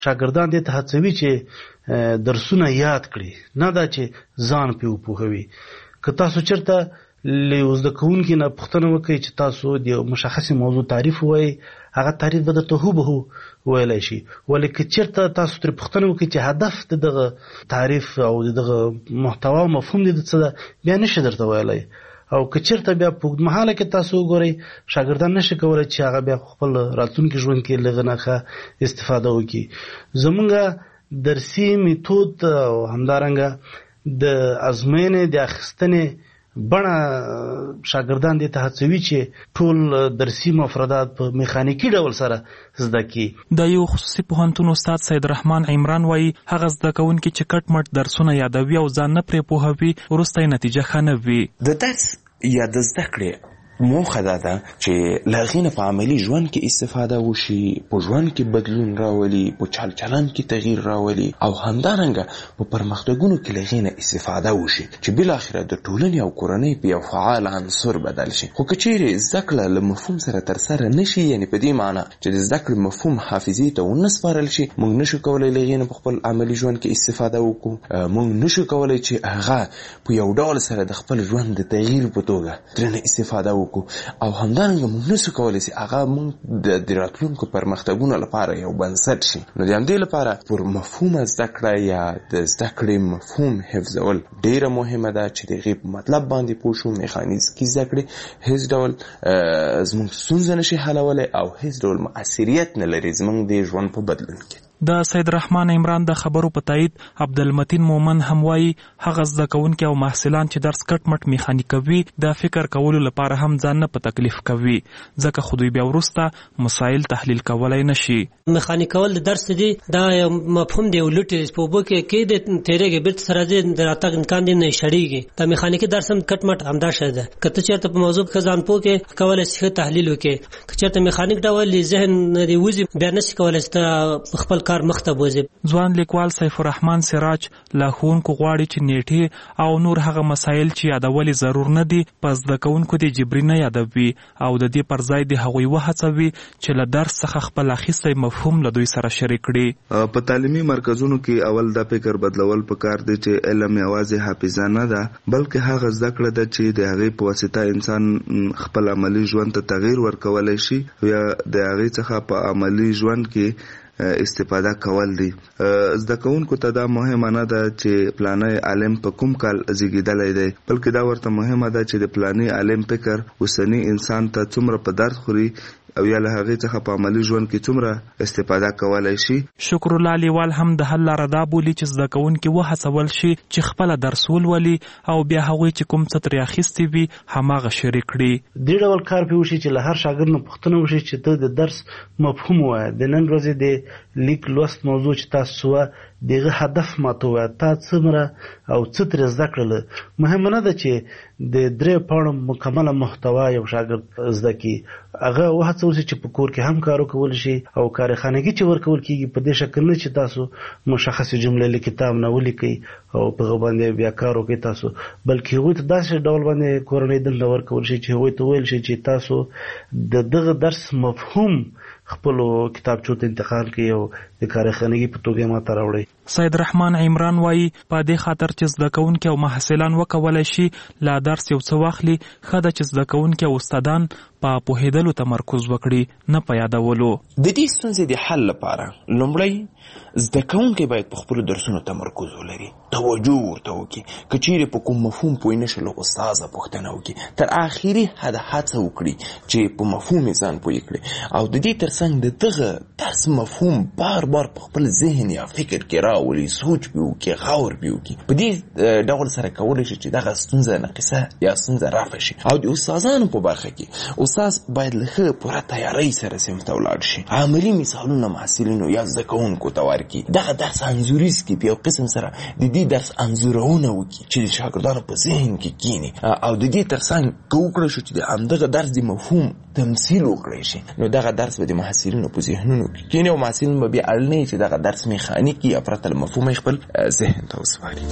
شاګردان دې ته هڅوي چې درسونه یاد کړي، نه دا چې ځان پې وپوهوي. که تاسو چېرته له یو زده کوونکي نه پوښتنه وکړئ چې تاسو د یو مشخصې موضوع تعریف ووایئ، هغه تعریف به درته هوبهو ویلی شي. ولې که چېرته تاسو ترې پوښتنه وکړئ چې هدف د دغه تعریف او د دغه محتوا او مفهوم دې د څه ده، بیا نشي درته ویلی. او که چېرته بیا په اوږدمهاله کې تاسو وګورئ، شاګردان نشي کولی چې هغه بیا خپل راتلونکي ژوند کې له هغه نه ښه استفاده وکړي. زمونږ درسي میتود او همدارنګه د ازموینې د اخیستنې بڼه شاګردان دې ته هڅوي چې ټول درسي مفردات په میخانیکي ډول سره زده کړي. د یو خصوصي پوهنتون استاد سید رحمان عمران وایي هغه زده کوونکي چې کټ مټ درسونه یادوي او ځان نه پرې پوهوي، وروسته یې نتیجه ښه نه وي. د درس یا د زده کړې موخه دا ده چې له هغې نه په عملي ژوند کې استفاده وشي، په ژوند کې بدلون راولي، په چال چلند کې تغییر راولي، او همدارنګه په پرمختګونو کې له هغې نه استفاده وشي چې بالاخره د ټولنې او کورنۍ په یو فعال عنصر بدل شي. خو که چیرې زده کړه له مفهوم سره ترسره نشي، یعنې په دې معنی چې د زده کړې مفهوم حافظې ته ونه سپارل شي، موږ نشو کولی له هغې نه په خپل عملي ژوند کې استفاده وکړو. موږ نشو کولی چې هغه په یو ډول سره د خپل ژوند د تغییر په توګه ترېنه استفاده وکړو، او همدارنګه موږ نشو کولی چې هغه موږ د راتلونکو پرمختګونو لپاره یو بنسټ شي. نو د همدې لپاره پر مفهوم زده کړه یا د زده کړې مفهوم حفظول ډیره مهمه ده چې د هغې په مطلب باندې پوه شو. میخانیزکي زده کړې هیڅ ډول زموږ ستونزه نشي حلولی او هیڅ ډول مؤثریت نه لري زموږ د ژوند په بدلون کې. د سید رحمان عمران د خبرو په تایید عبدالمتین مومن هم وایي هغه زده کوونکي او محصلان چې درس کټ مټ میخانیکوي د فکر کولو لپاره هم ځان نه په تکلیف کوي، ځکه خو دوی بیا وروسته مسایل تحلیل کولی نشي. میخانیکول د درس دی دا یو مفهوم دی ولټي په بو کې د تیرېږي بیرته سره د راتګ امکان دی نه شړېږي. د میخانیکي درس هم کټ مټ همدا شی ده. که ته چېرته په موضوع کې ځان پوه کې کولی شي تحلیل وکړي، که چېرته میخانیک ډول ذهن دې وځي بیا نشي کولی چې ته خپل کار مخته بوځي. ځوان لیکوال سیف الرحمن سراج له ښوونکو غواړي چې نیټې او نور هغه مسایل چې یادول ضرور نه دي په زده کوونکو د جبري نه یادوي او د دې پر ځای د هغوی وهڅوي چې له درس څخه خپل اخیستی مفهوم له دوی سره شریک کړي. په تعلیمي مرکزونو کې اول دا فکر بدلول پکار دی چې علم یوازې حافظه نه ده، بلکې هغه زده کړه ده چې د هغې په واسطه انسان خپل عملي ژوند ته تغییر ورکولی شي یا د هغې څخه په عملي ژوند کې استفاده کول دي. زده کوونکو ته دا مهمه نه ده چې پلانی عالم په کوم کال زیږیدلی دی، بلکې دا ورته مهمه ده چې د پلانی عالم فکر اوسني انسان ته څومره په درد خوري او یا له هغې څخه په عملي ژوند کې څومره استفاده کولی شي. شکر الله لیوال هم د حل لاره دا بولي چې زده کوونکي وهڅول شي چې خپله درس ولولي او بیا هغوی چې کوم څه ترې اخیستي وي هماغه شریک کړي. دې ډول کار پې وشي چې له هر شاګرد نه پوښتنه وشي چې ته د درس مفهوم ووایه، د نن ورځې د لیک لوست موضوع چې تاسو وه دغه هدف ماته ووایه، تا څومره او څه ترې زده کړله. مهمه نه ده چې د 3 پاڼو مکمله محتوا یو شاګرد زده کړي، هغه وهڅول شي چې په کور کې هم کار وکول شي او کارخانګي چې ورکول کېږي په دې شکل نه چې تاسو مشخصې جملې له کتاب نه ولیکئ او په هغه باندې بیا کار وکړئ تاسو، بلکې هغوی ته داسې ډول باندې کورنۍ دنده ورکول شي چې هغوی ته ویل شي چې تاسو د دغه درس مفهوم خپلو کتابچو ته انتقال کړئ او د کارخانګي په توګه ماته راوړئ. سید رحمان عمران وایي په دې خاطر چې زده کوونکي او محصلان وکولی شي له درس یو څه واخلي، ښه ده چې زده کوونکي او استادان په پوهېدلو تمرکز وکړي نه په یادولو. د دې ستونزې د حل لپاره لومړی زده کوونکی باید په خپلو درسونو تمرکز ولري، توجه ورته وکړي. که چیرې په کوم مفهوم پوه نه شي له استاده پوښتنه وکړي، تر آخري حده هڅه وکړي چې په مفهوم یې ځان پوه کړي او د دې ترڅنګ د دغه درس مفهوم بار بار په خپل ذهن یا فکر کې راولي، سوچ پې وکړي، غور پې وکړي. په دې ډول سره کولی شي چې دغه ستونزه ناقصه یا ستونزه رفع شي. او د استادانو په برخه کې استاد باید له ښه پوره تیارۍ سره صنف ته ولاړ شي، عملي مثالونه محصلینو یا زده کوونکو ته ورکړي، دغه درس انځوریز کړي، په یو قسم سره د دې درس انځورونه وکړي چې د شاګردانو په ذهن کې کینی، او د دې ترڅنګ که وکړی شو چې د همدغه درس د مفهوم تمثیل وکړی شي، نو دغه درس به د محصلینو په ذهنونو کې کینی او محصلین به بیا اړ نه وي چې دغه درس میخانیک یا پرته له مفهوم خپل ذهن ته وسپاري.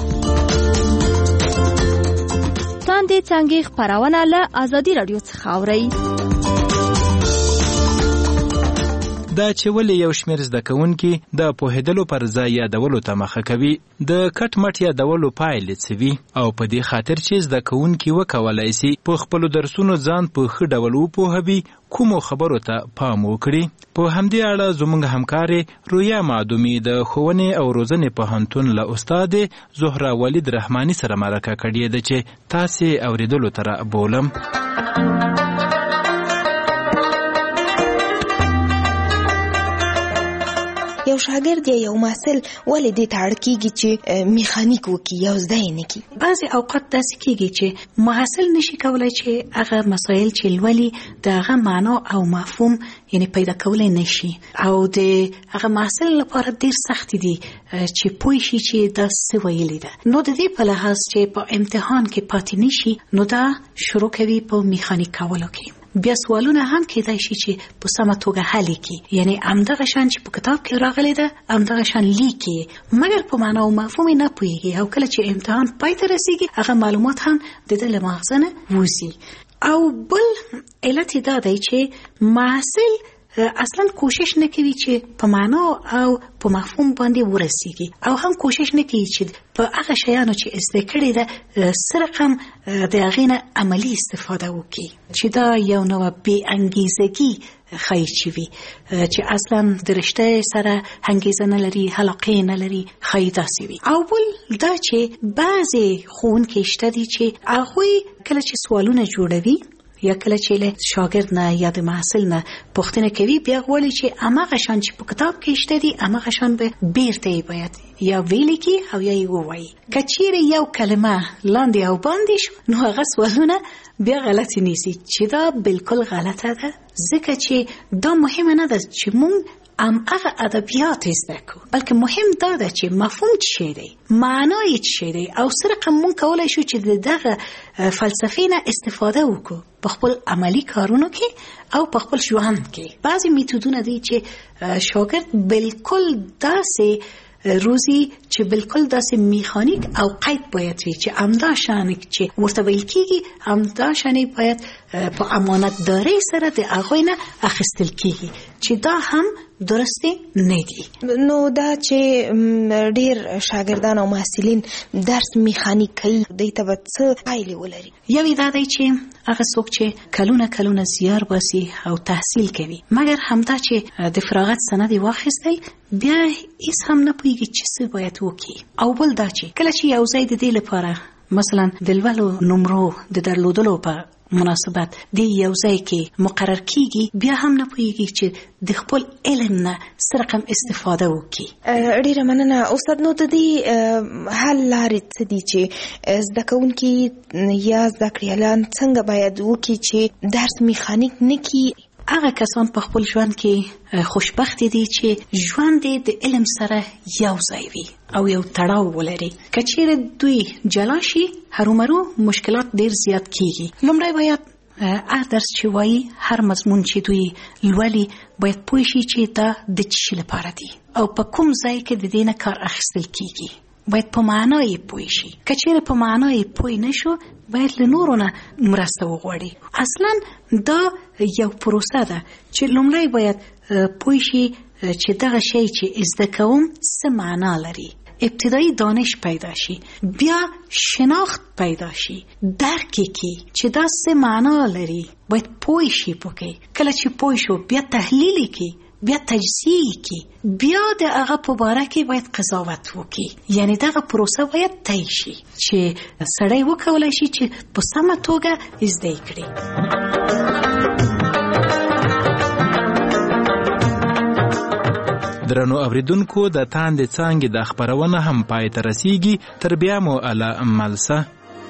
لاندې څنګه خبرونه له ازادي رادیو څخه اورئ. دا چې ولې یو شمېر زده کوونکي د پوهېدلو پر ځای یادولو ته مخه کوي. د کټ مټ یادولو پایلې څه وي او په دې خاطر چې زده کوونکي وکولای شي په خپلو درسونو ځان په ښه ډول وپوهوي کومو خبرو ته پام وکړي. په همدې اړه زموږ همکارې رویا معدومي د ښوونې او روزنې پوهنتون له استاد زهره ولید رحماني سره مرکه کړې ده چې تاسې اورېدلو ته رابولم. یو شاګرد یا یو محصل ولې دې ته اړ کېږي چې میخانیک وکړي یا زده یې نه کړي؟ بعضې اوقات داسې کېږي چې محصل نشي کولی چې هغه مسایل چې لولي د هغه معنا او مفهوم یعنی پیدا کولی نشي او د هغه محصل لپاره ډېر سخت دي چې پوه شي چې دا څه ویلي ده. نو د دې په لحاظ چې په امتحان کې پاتې نشي نو دا شروع کوي په میخانیک کولو کې. بیا سوالونه هم کېدای شي چې په سمه توګه حل کړي، یعنی همدغه شان چې په کتاب کې راغلی ده همدغه شان لیکي، مګر په معنا او مفهوم نه پوهېږي او کله چې امتحان پای ته رسېږي هغه معلومات هم د ده له مغزه نه وځي. او بل علت دا دی چې محصل اصلا کوشش نه کوي چې په معنا او په مفهوم باندې ورسیږي او هم کوشش نه کوي چې په هغه شیانو چې زده کړي ده څه رقم د هغې نه عملي استفاده وکړي، چې دا یو نوع بې انګیزګي ښایي چې وي چې اصلا د رشته سره انګیزه نه لري، علاقې نه لري، ښایي داسې وي. او بل دا چې بعضې ښوونکي شته دي چې هغوی کله چې سوالونه جوړوي یا کله چې له شاګرد نه یا د محصل نه پوښتنه کوي بیا غواړي چې هماغه شان چې په کتاب کې شته دي هماغه شان به بیرته یې باید یا ویلي کړي او یا یې ووایي. که چیرې یو کلمه لاندې او باندې شو نو هغه سوالونه بیا غلطی نیسي چې دا بالکل غلطه ده، ځکه چې دا مهمه نه ده چې مونږ هغه ادبیات زده کړو، بلکې مهم دا ده چې مفهوم څه دی، معنای څه دی او څه رقم مونږ کولی شو چې دغه فلسفې نه استفاده وکړو په خپل عملي کارونو کې او په خپل ژوند کې. بعضې میتودونه دي چې شاګرد بالکل داسې روزي چې بالکل داسې میخانیک او قید باید وي چې همدا شان چې ورته ویل کېږي همدا شان باید په امانتدارۍ سره د هغوی نه اخیستل کېږي، چې دا هم درسته نه دي. نو دا چې ډیر شاګردان او محصلین درس میخانیک کوي دوی ته به څه پایلې ولري؟ یوې دا دی چې هغه څوک چې کلونه زیار باسي او تحصیل کوي مګر همدا چې د فراغت سند یې واخیستی بیا هیڅ هم نه پوهېږي چې څه باید وکړي. او بل دا چې کله چې یو ځای د دې لپاره مثلا د لولو نمرو د درلودلو په مناسبت د یو ځای کې مقرر کیږي بیا هم نه پوهېږي چې د خپل علم نه څه رقم استفاده وکړي. ډېره مننه استاد. نو د دې حل لارې څه دي چې زده کوونکي یا زده کړیالان څنګه باید وکړي چې درس میخانیک نه کړي؟ هغه کسان په خپل ژوند کې خوشبخت دي چې ژوند د علم سره یو ځای وي او یو تړاو ولري. که چیرې دوی جلا شي هرومرو مشکلات ډیر زیات کیږي. لومړی باید هر درس چې وایي هر مضمون چې دوی لولي باید پوه شي چې دا د څه شي لپاره دی او په کوم ځای کې د دې نه کار اخیستل کیږي. باید په معنا یې پوه شي. که چیرې په معنا یې پوه نشو باید له نورو نه مرسته وغواړي. اصلا دا یو پروسه ده چې لومړی باید پوه شي چې دغه شی چې زده کوم څه معنا لري، ابتدایی دانش پیدا شي، بیا شناخت پیدا شي، درک کی چې دا څه معنا لري باید پوه شي پکې. کله چې پوه شو بیا تحلیل کی، بیا تجزیه کی، بیا د هغه په باره کې باید قضاوت وکړي. یعنی دغه پروسه باید طی شي چې سړی وکولای شي چې په سمه توګه زده کړي. درنو اوریدونکو د تاندې څانګې د خپرونه هم پای ته رسیږي. تر بیا مو الله ملسه.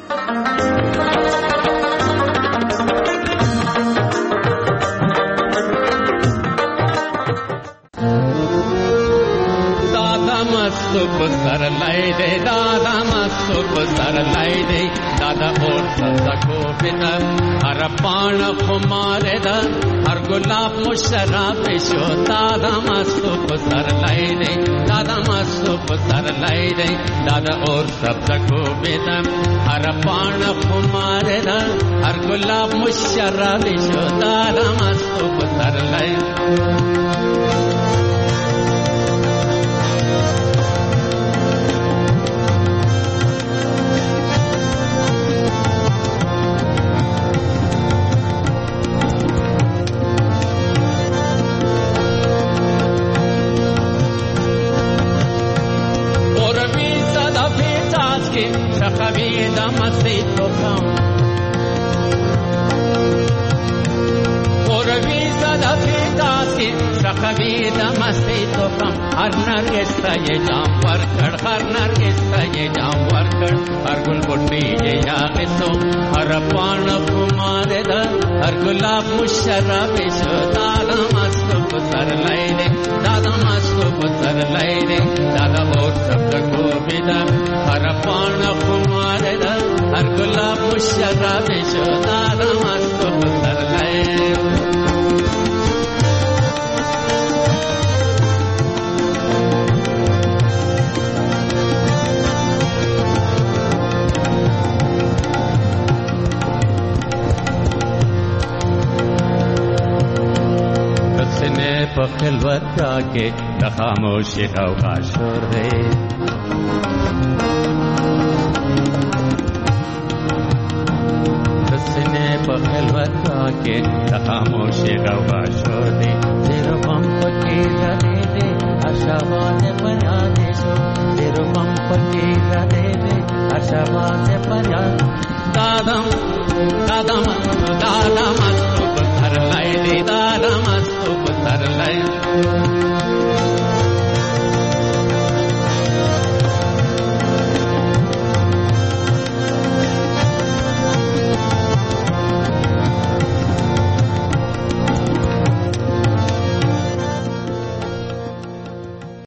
سر لای دے دادا مستو سر لای دے دادا اور سزا پتا ہر پان خمارے دا ہر گلاب مشراب شو دادا مستو سر لای دے دادا مستو پسر لای دی دادا اور سبز کو بیدم هر پان خمار دا هر گلاب مشرب شو دادا مستو پسر لای شخویدا مستی تو کم قروی صدا پیداست کی شخویدا مستی تو کم هر نرگس تا یہ جام ورکڑ هر نرگس تا یہ جام ورکڑ هر گل بٹی یہ یاغسو هر پان کمار دا هر گلاب مشرب شو دادا مستو پسر لائنے دادا مستو پسر لائنے دادا اور سب کو بیدم هر پان کمار دا هر گلاب مشرب شو دادا مستو پسر لائنے خلوت کا کے خاموشی کا شور ہے سنے پر خلوت کا کے خاموشی کا شور ہے تیرو پم پکی رہے دے اشواز پیا دے سو تیرو پم پکی رہے دے اشواز پیا دادم دادم دادم تو پتھر لائے دے دادم تو پتھر لائے